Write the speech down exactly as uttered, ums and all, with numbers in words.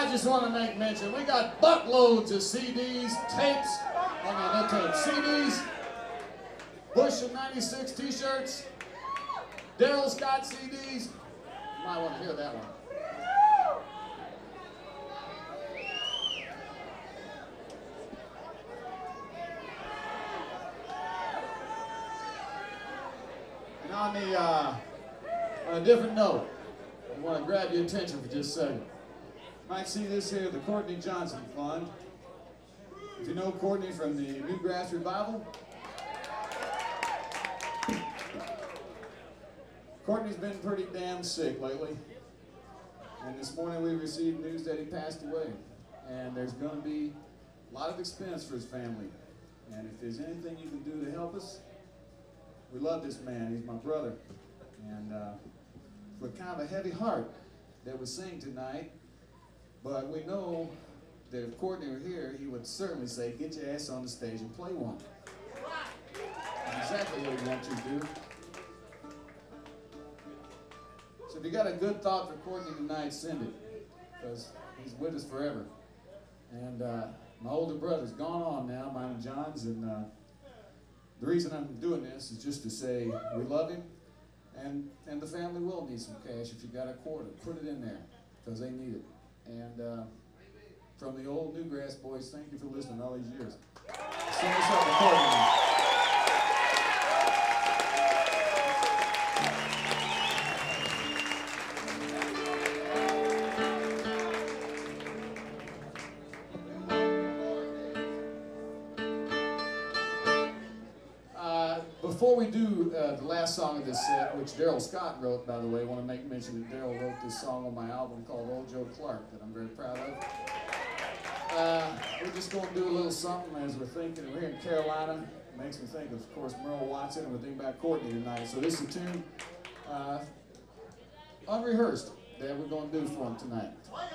I just want to make mention, we got buckloads of C Ds, tapes, oh no, no tapes, C Ds, Bush and ninety-six t-shirts, Daryl Scott C Ds. You might want to hear that one. And on the, uh, on a different note, I want to grab your attention for just a second. You might see this here, the Courtney Johnson Fund. If you know Courtney from the Newgrass Revival, Courtney's been pretty damn sick lately. And this morning we received news that he passed away. And there's going to be a lot of expense for his family. And if there's anything you can do to help us, we love this man. He's my brother. And uh, with kind of a heavy heart that we sing tonight, but we know that if Courtney were here, he would certainly say, get your ass on the stage and play one. That's exactly what we want you to do. So if you got a good thought for Courtney tonight, send it, because he's with us forever. And uh, my older brother's gone on now, mine and John's, and uh, the reason I'm doing this is just to say we love him, and, and the family will need some cash. If you got a quarter, put it in there, because they need it. And uh, from the old Newgrass boys, thank you for listening all these years. Sing us up recording. Before we do uh, the last song of this set, which Daryl Scott wrote, by the way, I want to make mention that Daryl wrote this song on my album called Old Joe Clark that I'm very proud of. Uh, we're just going to do a little something as we're thinking. We're here in Carolina. It makes me think of, of course, Merle Watson, and we're thinking about Courtney tonight. So this is a tune, uh, unrehearsed, that we're going to do for him tonight.